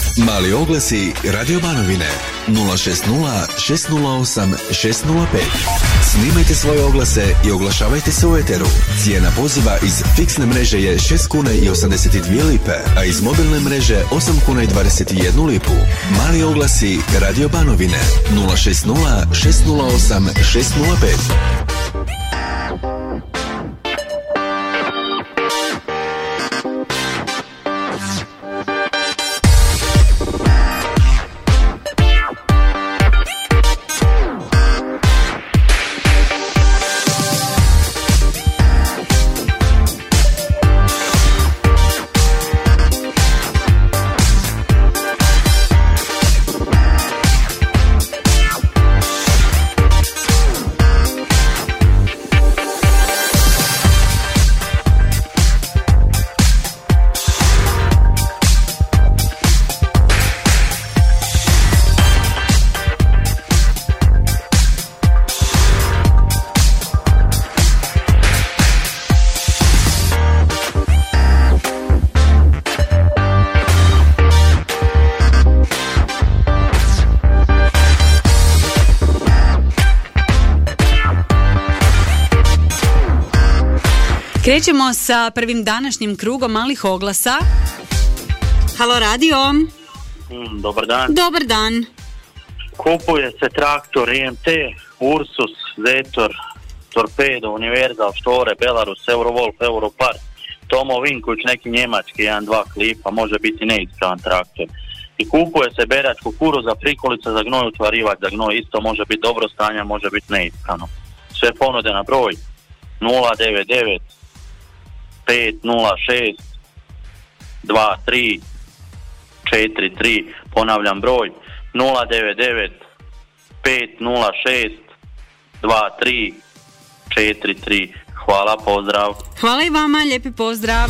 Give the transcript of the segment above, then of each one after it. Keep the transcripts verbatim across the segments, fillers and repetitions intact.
Mali oglasi Radio Banovine nula šest nula šest nula osam šest nula pet. Snimajte svoje oglase i oglašavajte se u eteru. Cijena poziva iz fiksne mreže je šest kuna i osamdeset dvije lipe, a iz mobilne mreže osam kuna i dvadeset jednu lipu. Mali oglasi Radio Banovine nula šest nula šest nula osam šest nula pet. Krećemo sa prvim današnjim krugom malih oglasa. Halo radio. Mm, dobar dan. Dobar dan. Kupuje se traktor I M T, Ursus, Zetor, Torpedo, Univerzal, Štore, Belarus, Eurovol, Europar, Tomo Vinković, neki njemački, jedan, dva klipa, može biti neispravan traktor. I kupuje se berač kukuruza, prikolica za gnoj, utvarivač za gnoj, isto može biti dobro stanje, može biti neispravno. Sve ponude na broj nula devet devet pet nula šest dva tri četiri tri, ponavljam broj nula devet devet pet nula šest dva tri četiri tri. Hvala, pozdrav. Hvala i vama, lijepi pozdrav.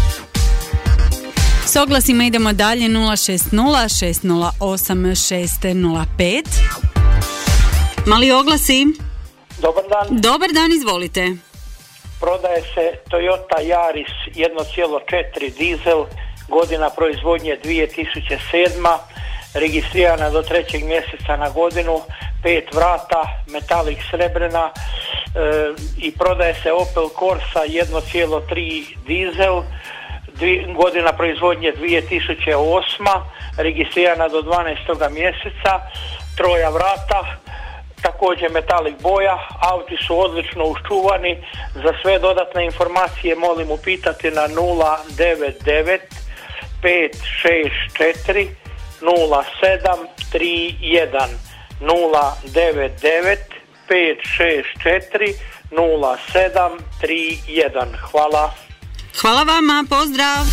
S oglasima idemo dalje. Nula šest nula šest nula osam šest nula pet. Mali oglasi. Dobar dan. Dobar dan, izvolite. Prodaje se Toyota Yaris jedan zarez četiri dizel, godina proizvodnje dvije tisuće sedma, registrirana do trećeg mjeseca na godinu, pet vrata, metalik srebrena, e, i prodaje se Opel Corsa jedan zarez tri dizel, dvi, godina proizvodnje dvije tisuće osma, registrirana do dvanaestog mjeseca, troja vrata, također metalik boja, auti su odlično uščuvani. Za sve dodatne informacije molim upitati na nula devet devet pet šest četiri nula sedam tri jedan nula devet devet pet šest četiri nula sedam tri jedan. Hvala. Hvala vama, pozdrav.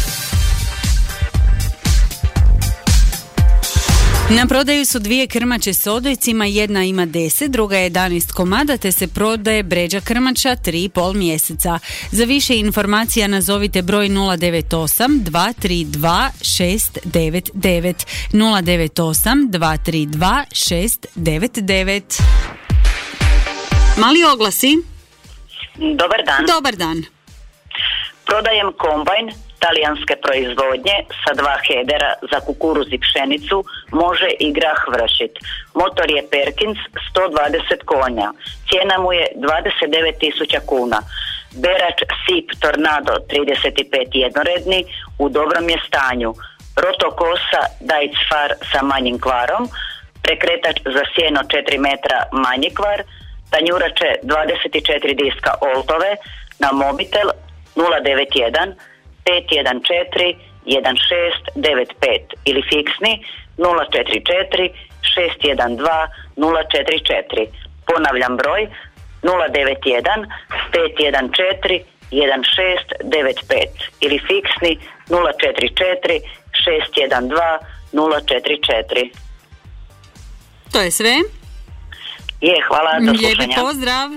Na prodaju su dvije krmače s odojcima, jedna ima deset, druga je jedanaest komada, te se prodaje bređa krmača tri i pol mjeseca. Za više informacija nazovite broj nula devet osam dva tri dva šest devet devet nula devet osam dva tri dva šest devet devet. Mali oglasi. Dobar dan. Dobar dan. Prodajem kombajn talijanske proizvodnje sa dva hedera za kukuruz i pšenicu, može i grah vršit. Motor je Perkins, sto dvadeset konja. Cijena mu je dvadeset devet tisuća kuna. Berač Sip Tornado trideset pet jednoredni, u dobrom je stanju. Rotokosa Dajcfar sa manjim kvarom, prekretač za sjeno četiri metra manji kvar, tanjurače dvadeset četiri diska Oltove, na mobitel nula devet jedan pet jedan četiri jedan šest devet pet ili fiksni nula četiri četiri šest jedan dva nula četiri četiri. Ponavljam broj nula devet jedan pet jedan četiri jedan šest devet pet ili fiksni nula četiri četiri šest jedan dva nula četiri četiri. To je sve. Je, hvala, do slušanja. Lijepi pozdrav.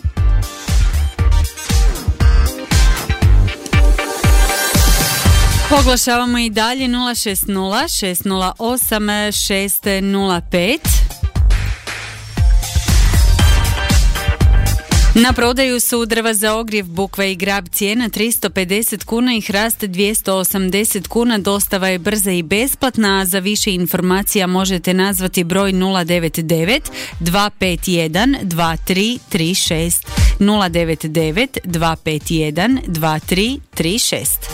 Oglašavamo i dalje nula šest nula šest nula osam šest nula pet. Na prodaju su drva za ogrjev Bukva i Grab, cijena tristo pedeset kuna i hrast dvjesto osamdeset kuna, dostava je brza i besplatna, a za više informacija možete nazvati broj nula devet devet dva pet jedan dva tri tri šest nula devet devet dva pet jedan dva tri tri šest.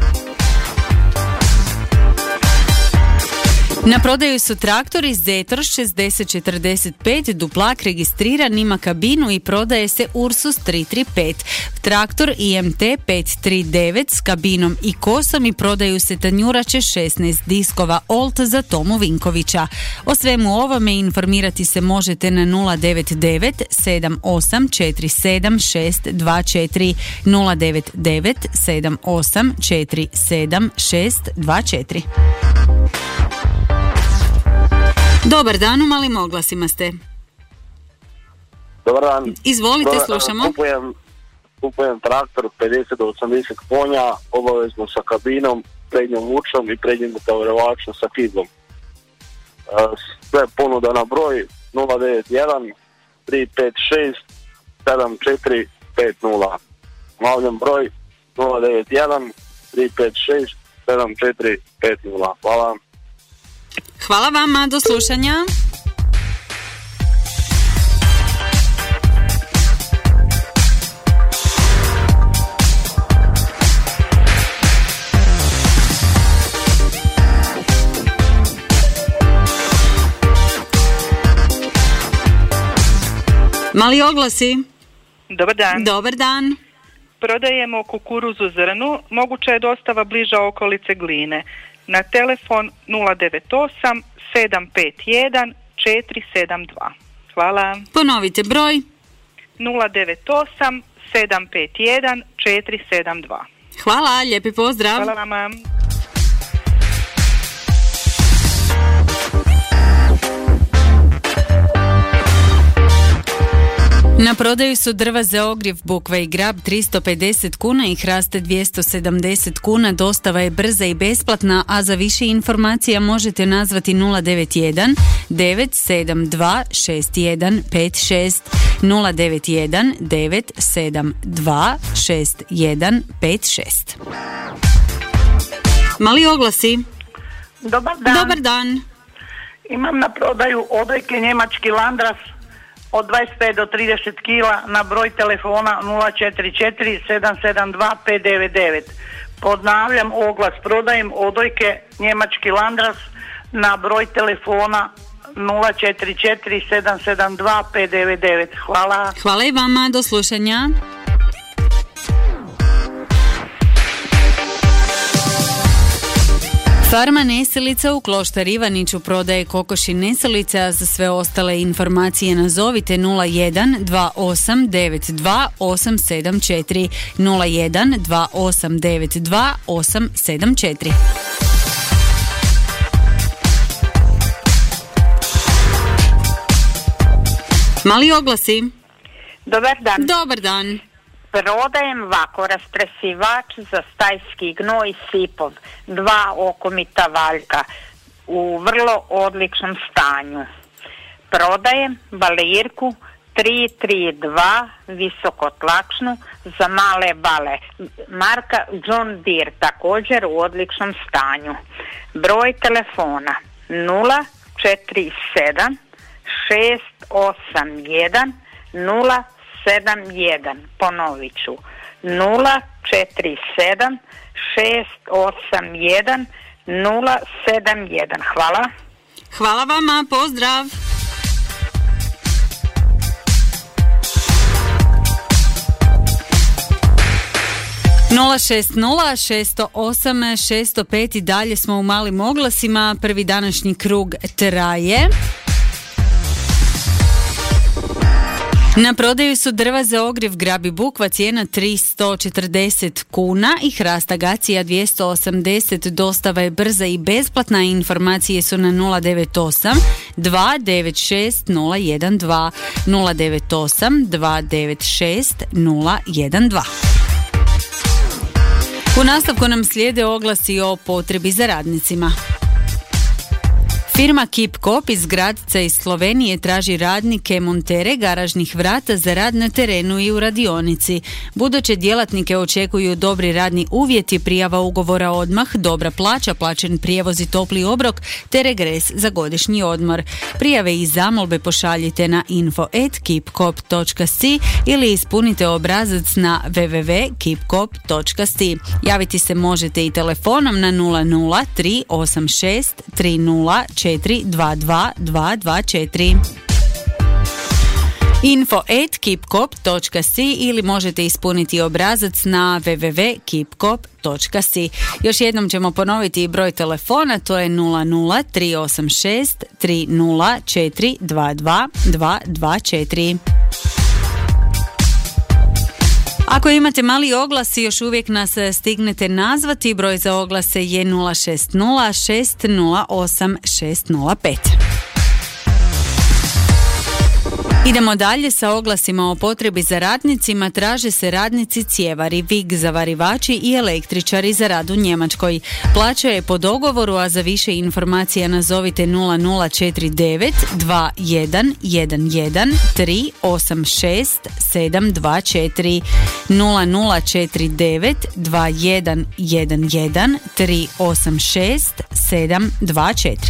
Na prodaju su traktori Zetor šezdeset četrdeset pet, duplak, registriran, ima kabinu i prodaje se Ursus tri tri pet. Traktor I M T pet tri devet s kabinom i kosom i prodaju se tanjurače šesnaest diskova Olt za Tomu Vinkovića. O svemu ovome informirati se možete na nula devet devet sedam osam četiri sedam šest dva četiri nula devet devet sedam osam četiri sedam šest dva četiri. Dobar dan, u Malim oglasima ste. Dobar dan. Izvolite, Dobar, slušamo. Kupujem, kupujem traktor pedeset do osamdeset konja, obavezno sa kabinom, prednjom vučom i prednjim utavarivačom sa kizom. Sve ponuda na broj nula devet jedan tri pet šest sedam četiri pet nula. Ponavljam broj nula devet jedan tri pet šest sedam četiri pet nula. Hvala. Hvala vama, do slušanja. Mali oglasi. Dobar dan. Dobar dan. Prodajemo kukuruzu zrnu, moguća je dostava bliža okolice Gline. Na telefon nula devet osam sedam pet jedan četiri sedam dva. Hvala. Ponovite broj. nula devet osam sedam pet jedan četiri sedam dva. Hvala, lijepi pozdrav. Hvala vama. Na prodaju su drva za ogrjev Bukva i Grab tristo pedeset kuna i hraste dvjesto sedamdeset kuna, dostava je brza i besplatna, a za više informacija možete nazvati nula devet jedan devet sedam dva šest jedan pet šest nula devet jedan devet sedam dva šest jedan pet šest. Mali oglasi. Dobar dan. Dobar dan. Imam na prodaju odojke njemački Landras od dvadeset pet do trideset kila na broj telefona nula četiri četiri sedam sedam dva pet devet devet. Ponavljam oglas, prodajem odojke njemački Landras na broj telefona nula četiri četiri sedam sedam dva pet devet devet. Hvala. Hvala i vama, do slušanja. Farma Neselica u Kloštar Ivaniću prodaje kokoši neselice, a za sve ostale informacije nazovite nula jedan dva osam devet dva osam sedam četiri nula jedan dva osam devet dva osam sedam četiri. Mali oglasi. Dobar dan. Dobar dan. Prodajem ovako raspresivač za stajski gnoj Sipov, dva okomita valjka u vrlo odličnom stanju. Prodajem balirku tri tri dva visokotlačnu za male bale, marka John Deere, također u odličnom stanju. Broj telefona nula četiri sedam šest osam jedan nula sedam jedan, ponovit ću nula četiri sedam šest osam jedan nula sedam jedan. Hvala. Hvala vama, pozdrav. nula šest nula šest zero osam šest zero pet i dalje smo u Malim oglasima. Prvi današnji krug traje. Na prodaju su drva za ogrjev Grab i Bukva, cijena tristo četrdeset kuna i hrast agacija dvjesto osamdeset, dostava je brza i besplatna, informacije su na nula devet osam dva devet šest nula jedan dva nula devet osam dva devet šest nula jedan dva. U nastavku nam slijede oglasi o potrebi za radnicima. Firma Keep Kop iz Gradca iz Slovenije traži radnike montere garažnih vrata za rad na terenu i u radionici. Buduće djelatnike očekuju dobri radni uvjeti, prijava ugovora odmah, dobra plaća, plaćen prijevoz i topli obrok te regres za godišnji odmor. Prijave i zamolbe pošaljite na info at keepkop točka si ili ispunite obrazac na w w w točka keepkop točka si. Javiti se možete i telefonom na nula nula tri osam šest tri nula četiri dva dva dva dva četiri. info at keepkop točka si ili možete ispuniti obrazac na w w w točka keepkop točka si. Još jednom ćemo ponoviti broj telefona, to je nula nula tri osam šest tri nula četiri dva dva dva dva četiri. Ako imate mali oglas i još uvijek nas stignete nazvati, broj za oglase je nula šest nula šest nula osam šest nula pet. Idemo dalje sa oglasima o potrebi za radnicima. Traže se radnici cjevari, vig zavarivači i električari za rad u Njemačkoj. Plaća je po dogovoru, a za više informacija nazovite nula nula četiri devet dva jedan jedan jedan tri osam šest sedam dva četiri nula nula četiri devet dva jedan jedan jedan tri osam šest sedam dva četiri.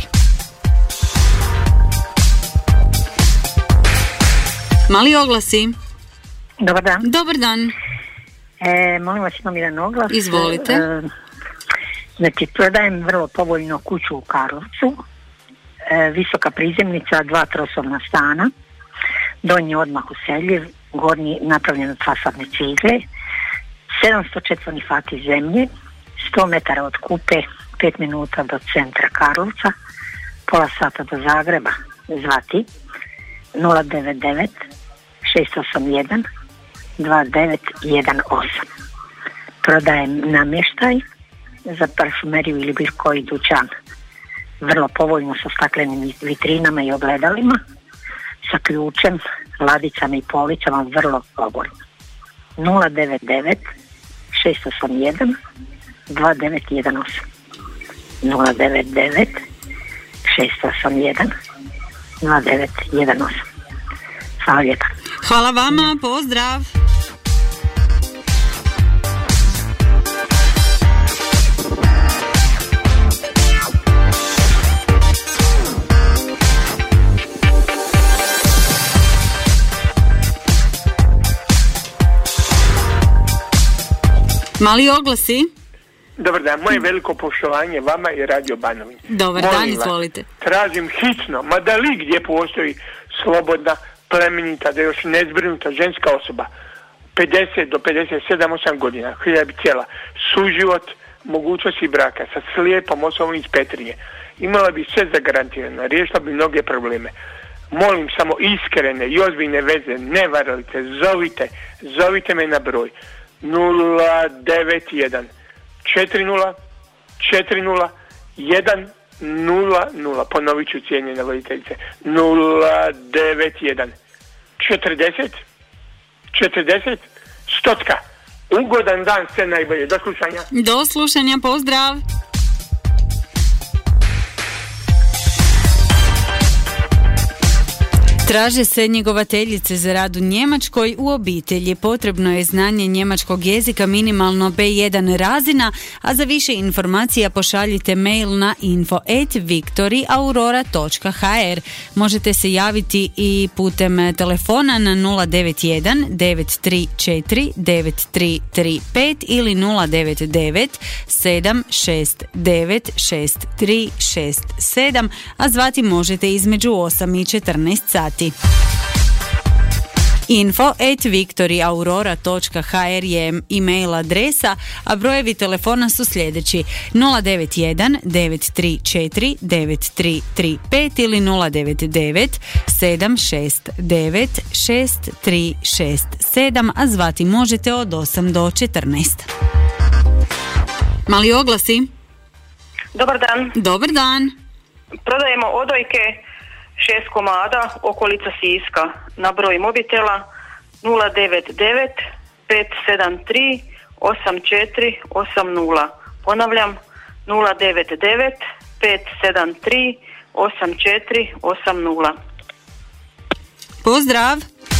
Mali oglasi. Dobar dan. Dobar dan. E, molim vas, imam jedan oglas. Izvolite. E, znači, prodajem vrlo povoljno kuću u Karlovcu. E, visoka prizemnica, dva trosobna stana. Donji odmah useljiv, gornji napravljen od fasadne cigle. sedamsto četvornih fati zemlje, sto metara od Kupe, pet minuta do centra Karlovca, pola sata do Zagreba. Zvati nula devet devet šest osam jedan dva devet jedan osam. Prodajem namještaj za parfumeriju ili bilo koji dućan. Vrlo povoljno sa staklenim vitrinama i ogledalima, sa ključem, ladicama i policama, vrlo povoljno. nula devet devet šest osam jedan dva devet jedan osam. nula devet devet šest osam jedan dva devet jedan osam. Hvala lijepa. Hvala vama, pozdrav. Mali oglasi. Dobar dan, moje veliko poštovanje vama i Radio Banovine. Dobar Molim dan, vas, izvolite. Tražim hitno, ma da li gdje postoji slobodna, plemenita, da još nezbrinuta ženska osoba, pedeset do pedeset sedam osam godina, koja bi cijela suživot, mogućnosti braka sa slijepom osobom iz Petrinje, imala bi sve zagarantirano, riješila bi mnoge probleme. Molim samo iskrene i ozbiljne veze, ne varalice, zovite, zovite me na broj nula devet jedan četiri nula četiri nula jedan nula nula. Ponovit ću, cijenjene voditeljice, nula devet jedan četrdeset četrdeset stotka. Ugodan dan, sve najbolje. Do slušanja. Do slušanja, pozdrav. Traže se njegovateljice za rad u Njemačkoj u obitelji. Potrebno je znanje njemačkog jezika minimalno be jedan razina, a za više informacija pošaljite mail na info at victoryaurora točka h r. Možete se javiti i putem telefona na nula devet jedan devet tri četiri devet tri tri pet ili nula devet devet sedam šest devet šest tri šest sedam, a zvati možete između osam i četrnaest sati. info at victoryaurora točka h r je e-mail adresa, a brojevi telefona su sljedeći: nula devet jedan devet tri četiri devet tri tri pet ili nula devet devet sedam šest devet šest tri šest sedam, a zvati možete od osam do četrnaest. Mali oglasi. Dobar dan. Dobar dan. Prodajemo odojke šest komada, okolica Siska, na broj mobitela nula devet devet pet sedam tri osam četiri osam nula. Ponavljam, nula devet devet pet sedam tri osam četiri osam nula. Pozdrav!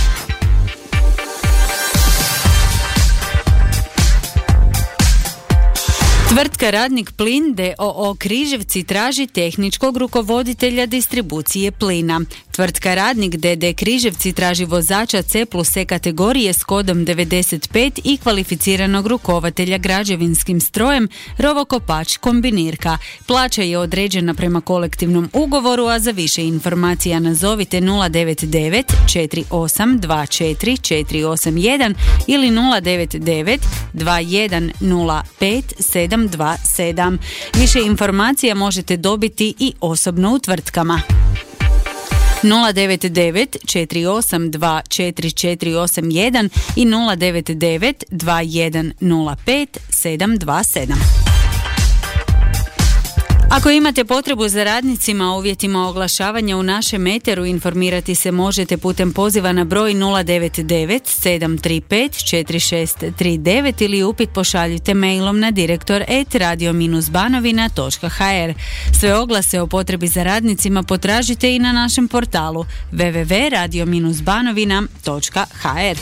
Tvrtka Radnik Plin d o o Križevci traži tehničkog rukovoditelja distribucije plina. Tvrtka Radnik d d Križevci traži vozača C plus E kategorije s kodom devedeset pet i kvalificiranog rukovatelja građevinskim strojem rovokopač kombinirka. Plaća je određena prema kolektivnom ugovoru, a za više informacija nazovite nula devet devet četiri osam dva četiri četiri osam jedan ili nula devet devet dva jedan nula pet sedam dva sedam. Više informacija možete dobiti i osobno u tvrtkama. nula devet devet četiri osam dva četiri četiri osam jedan i nula devet devet dva jedan nula pet sedam dva sedam. Ako imate potrebu za radnicima o uvjetima oglašavanja u našem eteru, informirati se možete putem poziva na broj nula devet devet sedam tri pet četiri šest tri devet ili upit pošaljite mailom na direktor et radio banovina točka ha er. Sve oglase o potrebi za radnicima potražite i na našem portalu w w w točka radio banovina točka ha er.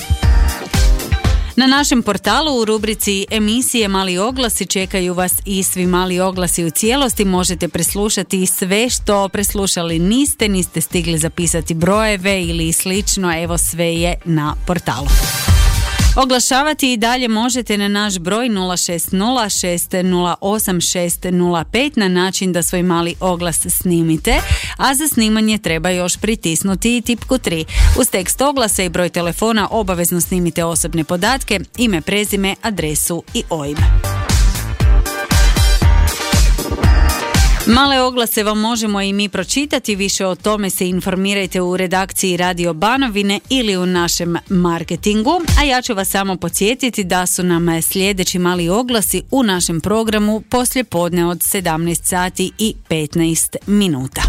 Na našem portalu u rubrici emisije Mali oglasi čekaju vas i svi mali oglasi u cijelosti. Možete preslušati sve što preslušali niste, niste stigli zapisati brojeve ili slično, evo sve je na portalu. Oglašavati i dalje možete na naš broj nula šest nula šest nula osam šest nula pet na način da svoj mali oglas snimite, a za snimanje treba još pritisnuti i tipku tri. Uz tekst oglasa i broj telefona obavezno snimite osobne podatke, ime, prezime, adresu i o i be. Male oglase vam možemo i mi pročitati, više o tome se informirajte u redakciji Radio Banovine ili u našem marketingu, a ja ću vas samo podsjetiti da su nam sljedeći mali oglasi u našem programu poslije podne od sedamnaest sati i petnaest minuta.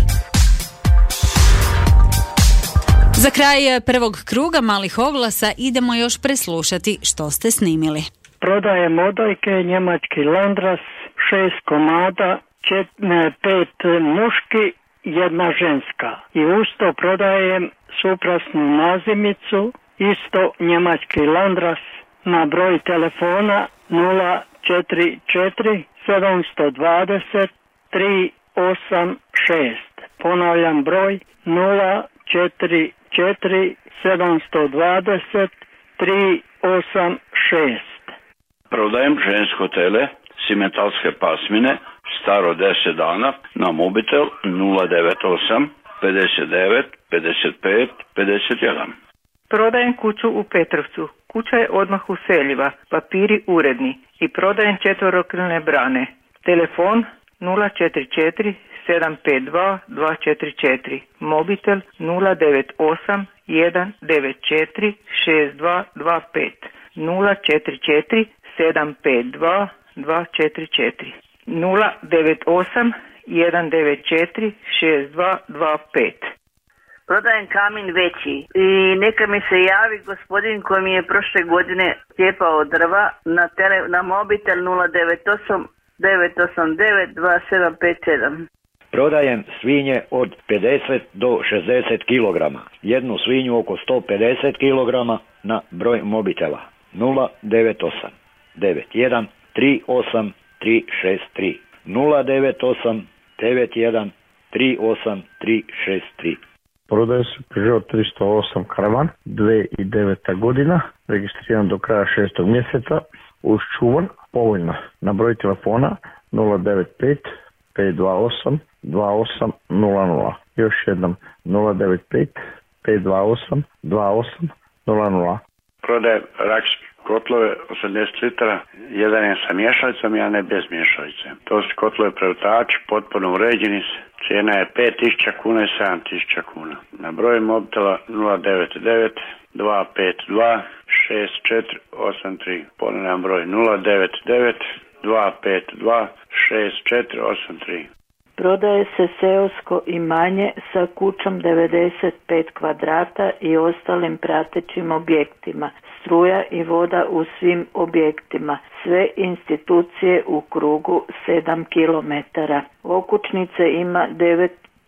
Za kraj prvog kruga malih oglasa idemo još preslušati što ste snimili. Prodajem odojke, njemački Landras, šest komada, Čet, ne, pet muški, jedna ženska. I usto prodajem suprasnu nazimicu, isto njemački Landras, na broj telefona nula četiri četiri sedam dva nula tri osam šest. Ponavljam broj nula četiri četiri sedam dva nula tri osam šest. Prodajem žensko tele, simentalske pasmine, staro deset dana, na mobitel nula devet osam pedeset devet pedeset pet pedeset jedan. Prodajem kuću u Petrovcu. Kuća je odmah useljiva, papiri uredni i prodajem četverokrilne brane. Telefon nula četiri četiri sedam pet dva dva četiri četiri. Mobitel nula devet osam jedan devet četiri šest dva dva pet. nula četiri četiri sedam pet dva dva četiri četiri. nula devet osam jedan devet četiri šest dva dva pet. Prodajem kamin veći i neka mi se javi gospodin koji mi je prošle godine cijepao drva na, tele, na mobitel nula devet osam devet osam devet dva sedam pet sedam. Prodajem svinje od pedeset do šezdeset kilograma. Jednu svinju oko sto pedeset kilograma na broj mobitela nula devet osam devet jedan tri osam tri šest tri. nula devet osam devet jedan tri osam tri šest tri. Prodaje se Peugeot tristo osam Karavan, dvije tisuće deveta godina, registriran do kraja šestog mjeseca, užčuvan, povoljno. Na broj telefona nula devet pet pet dva osam dva osam nula nula. Još jednom nula devet pet pet dva osam dva osam nula nula. Prodaje Rakski kotlove osamdeset litara, jedan je sa mješalicom, jedan je bez mješalice. To su kotlove prevtači, potpuno uređeni, cijena je pet tisuća kuna i sedam tisuća kuna. Na broj mobitela nula devet devet dva pet dva šest četiri osam tri. Ponavljam broj nula devet devet dva pet dva šest četiri osam tri. Prodaje se seosko imanje sa kućom devedeset pet kvadrata i ostalim pratećim objektima. Struja i voda u svim objektima. Sve institucije u krugu sedam kilometara. Okućnice ima devet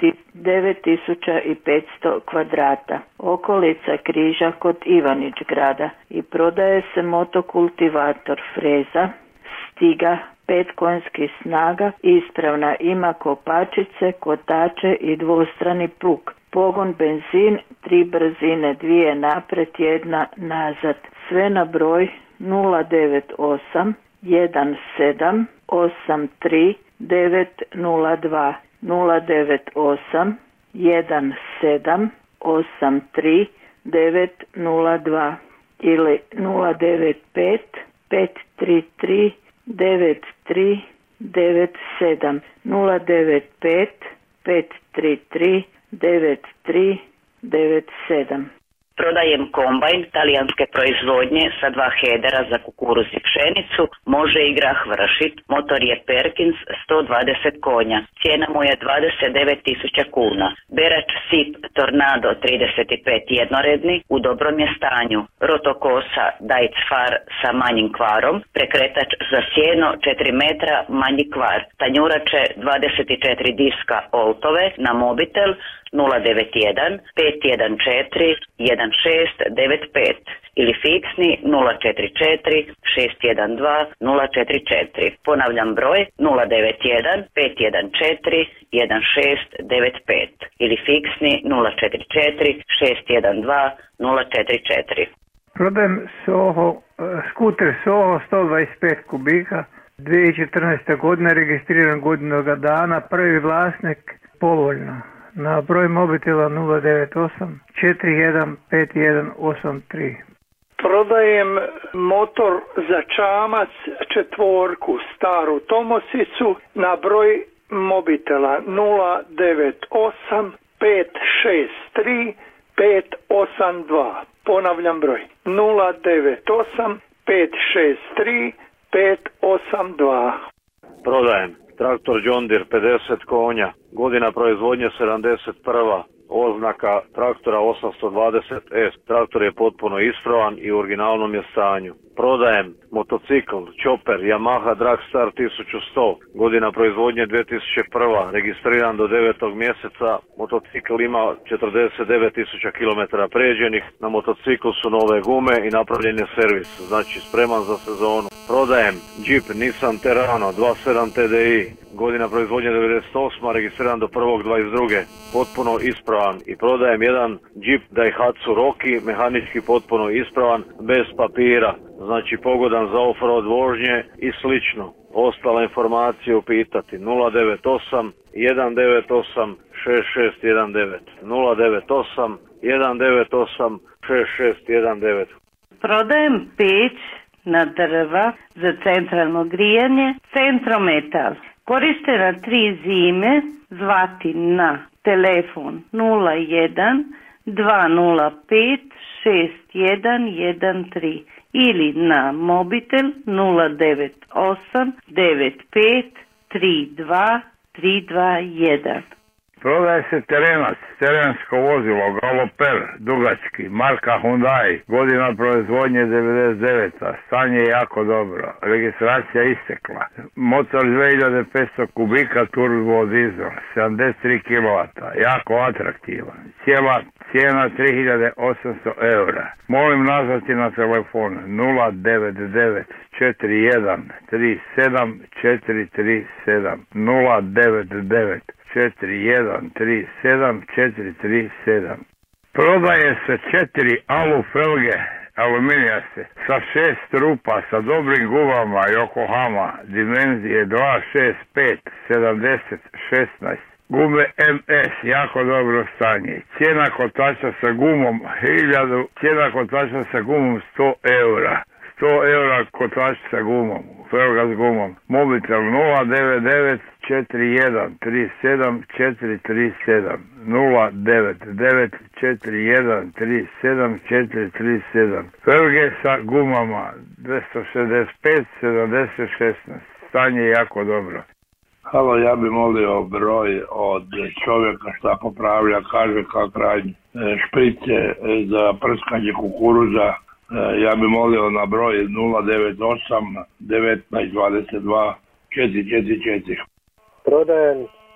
devet tisuća petsto kvadrata, okolica Križa kod Ivanić grada i prodaje se motokultivator freza, stiga, pet konjskih snaga, ispravna, ima kopačice, kotače i dvostrani plug. Pogon benzin, tri brzine, dvije napred, jedna nazad. Sve na broj nula devet osam jedan sedam osam tri devet nula dva nula devet osam jedan sedam osam tri devet nula dva ili nula devet pet pet tri tri devet tri devet sedam nula devet pet pet tri tri devet tri devet sedam. Prodajem kombajn talijanske proizvodnje sa dva hedera za kukuruz i pšenicu, može i grah vršit, motor je Perkins sto dvadeset konja, cijena mu je dvadeset devet tisuća kuna. Berač Sip Tornado trideset pet jednoredni, u dobrom je stanju, rotokosa Dajc Far sa manjim kvarom, prekretač za sjeno četiri metra, manji kvar, tanjurače dvadeset četiri diska Oltove na mobitel nula devet jedan pet jedan četiri jedan šest devet pet ili fiksni nula četiri četiri šest jedan dva nula četiri četiri. Ponavljam broj nula devet jedan pet jedan četiri jedan šest devet pet ili fiksni nula četiri četiri šest jedan dva nula četiri četiri. Prodajem Soho, skuter Soho sto dvadeset pet kubika, dvije tisuće četrnaeste. godine, registriran godinoga dana, prvi vlasnik, povoljno. Na broj mobitela nula devet osam četiri jedan pet jedan osam tri. Prodajem motor za čamac četvorku, staru Tomosicu, na broj mobitela nula devet osam pet šest tri pet osam dva. Ponavljam broj nula devet osam pet šest tri pet osam dva. Prodajem traktor John Deere pedeset konja, godina proizvodnje sedamdeset prva. Oznaka traktora osamsto dvadeset S. Traktor je potpuno ispravan i u originalnom je stanju. Prodajem motocikl Chopper Yamaha Dragstar tisuću sto. Godina proizvodnje dvije tisuće prva. Registriran do devetog mjeseca. Motocikl ima četrdeset devet tisuća kilometara pređenih. Na motociklu su nove gume i napravljen je servis. Znači spreman za sezonu. Prodajem Jeep Nissan Terrano dvadeset sedam T D I. Godina proizvodnje devedeset osma. Registriran do prvog dvadeset druge. Potpuno ispravan. I prodajem jedan Jeep Daihatsu Rocky, mehanički potpuno ispravan, bez papira. Znači pogodan za off-road vožnje i slično. Ostale informacije upitati nula devet osam jedan devet osam šest šest jedan devet nula devet osam jedan devet osam šest šest jedan devet. Prodajem peć na drva za centralno grijanje Centrometal. Korištena tri zime, zvati na telefon nula jedan dva nula pet šest jedan jedan tri ili na mobitel nula devet osam devet pet tri dva tri dva jedan. Prodaje se terenac, terensko vozilo, Galoper, dugački, marka Hyundai, godina proizvodnje devedeset deveta. Stanje je jako dobro, registracija istekla. Motor dvije hiljade petsto kubika, turbo dizel, sedamdeset tri kilovata, jako atraktivan. Cijela cijena tri hiljade osamsto eura. Molim nazvati na telefon nula devet devet četiri jedan tri sedam četiri tri sedam nula devet devet četiri jedan tri sedam četiri tri sedam. Prodaje se četiri alu felge aluminijaste sa šest rupa sa dobrim gumama Yokohama dimenzije dva šest pet sedamdeset šesnaest. Gume M S, jako dobro stanje. Cijena kotača sa gumom hiljadu, cijena kotača sa gumom sto eura. sto eura kotač sa gumom, felga s gumom. Mobitel nula devet devet četiri jedan tri sedam četiri tri sedam nula devet devet četiri jedan tri sedam četiri tri sedam. Felge sa gumama dvjesto šezdeset pet sedamdeset šesnaest. Stanje je jako dobro. Halo, ja bi molio broj od čovjeka šta popravlja, kaže kako radi šprice za prskanje kukuruza. Ja bi molio na broj nula devet osam devetnaest dvadeset dva četiri četiri četiri. Prodajem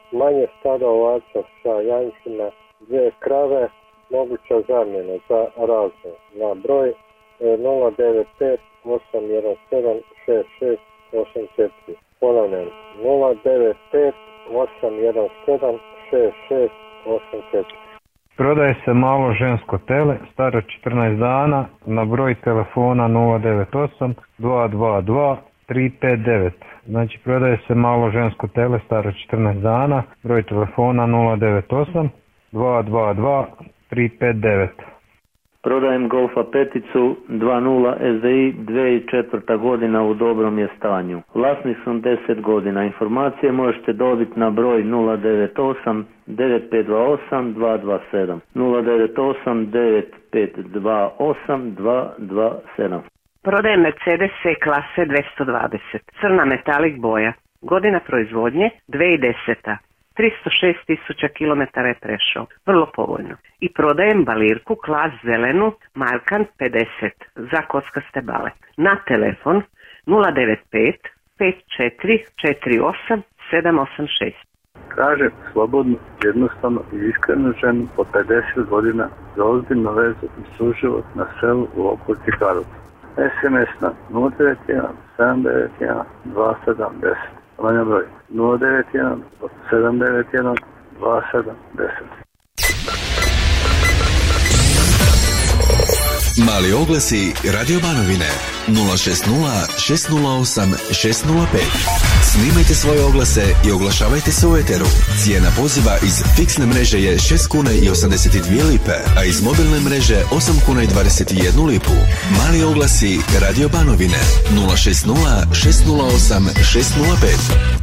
manje stada ovaca sa janjcima, dvije krave, moguća zamjena za razne na broj nula devet pet osam jedan sedam šest šest osam četiri. Ponavljam, nula devet pet osam jedan sedam šest šest osam četiri. Prodaje se malo žensko tele, staro četrnaest dana, na broj telefona nula devet osam dva dva dva tri pet devet. Znači prodaje se malo žensko tele, staro četrnaest dana, broj telefona nula devet osam dva dva dva tri pet devet. Prodajem Golfa peticu dva nula S D I dvije tisuće četvrta godina, u dobrom je stanju. Vlasnik sam deset godina. Informacije možete dobiti na broj nula devet osam devet pet dva osam dva dva sedam. nula devet osam devet pet dva osam dva dva sedam. Prodajem Mercedes C klase dvjesto dvadeset. Crna metalik boja. Godina proizvodnje dvije tisuće deseta. tristo šest tisuća kilometara je prešao. Vrlo povoljno. I prodajem balirku klas zelenu Markant pedeset za kockaste bale. Na telefon nula devet pet pet četiri četiri osam sedam osam šest. Kažem slobodno, jednostavno i iskreno ženu po pedeset godina za ozbiljnu vezu i suživot na selu u okolici Karlovca. S M S na nula devet jedan sedam devet jedan dva sedam deset. Manja broj nula devet jedan sedam devet jedan dva sedam deset. Mali oglasi Radio Banovine nula šest nula šest nula osam šest nula pet. Snimajte svoje oglase i oglašavajte se u eteru. Cijena poziva iz fiksne mreže je šest kuna i osamdeset dvije lipe, a iz mobilne mreže osam kuna i dvadeset jednu lipu. Mali oglasi Radio Banovine nula šest nula šest nula osam šest nula pet.